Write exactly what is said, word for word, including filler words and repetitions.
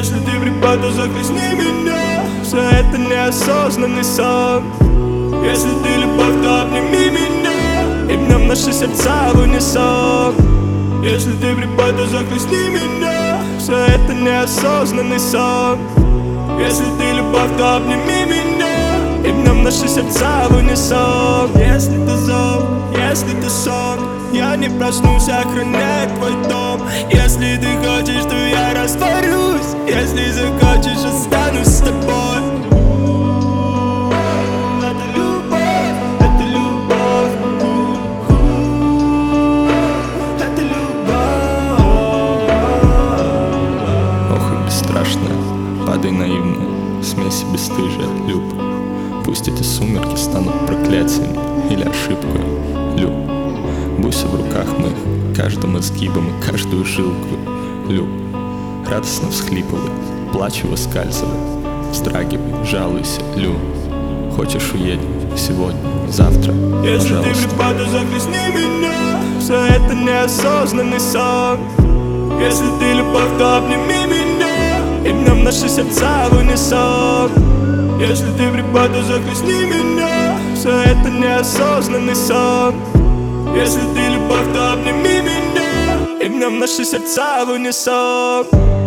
Если ты припаду, захлестни меня. Все это неосознанный сон. Если ты любовь, то обними меня, и в нем наши сердца в унисон. Если ты припаду, захлестни меня. Все это неосознанный сон. Если ты любовь, то обними меня, и в нем наши сердца в унисон. Если ты зов, если ты сон, я не проснусь, охраняю твой дом. Если ты хочешь, то я растворюсь. Если захочешь, останусь с тобой. Это любовь, это любовь, это любовь. Ох и бесстрашная, падай наивная, смеси бесстыжая, люб. Пусть эти сумерки станут проклятием или ошибкой, люб. Буйся в руках моих, каждым изгибом и каждую жилку, люб. Радостно всхлипывай, плачу выскальзывай, вздрагивай, жалуйся, люб. Хочешь уедем сегодня, завтра, Если пожалуйста. ты припаду, захлестни меня. Все это неосознанный сон. Если ты любовь, то обними меня, и в нем наши сердца в унисон. Если ты припаду, захлестни меня. Все это неосознанный сон. Если ты любовь, то обними меня, и в нем наши сердца в унисон.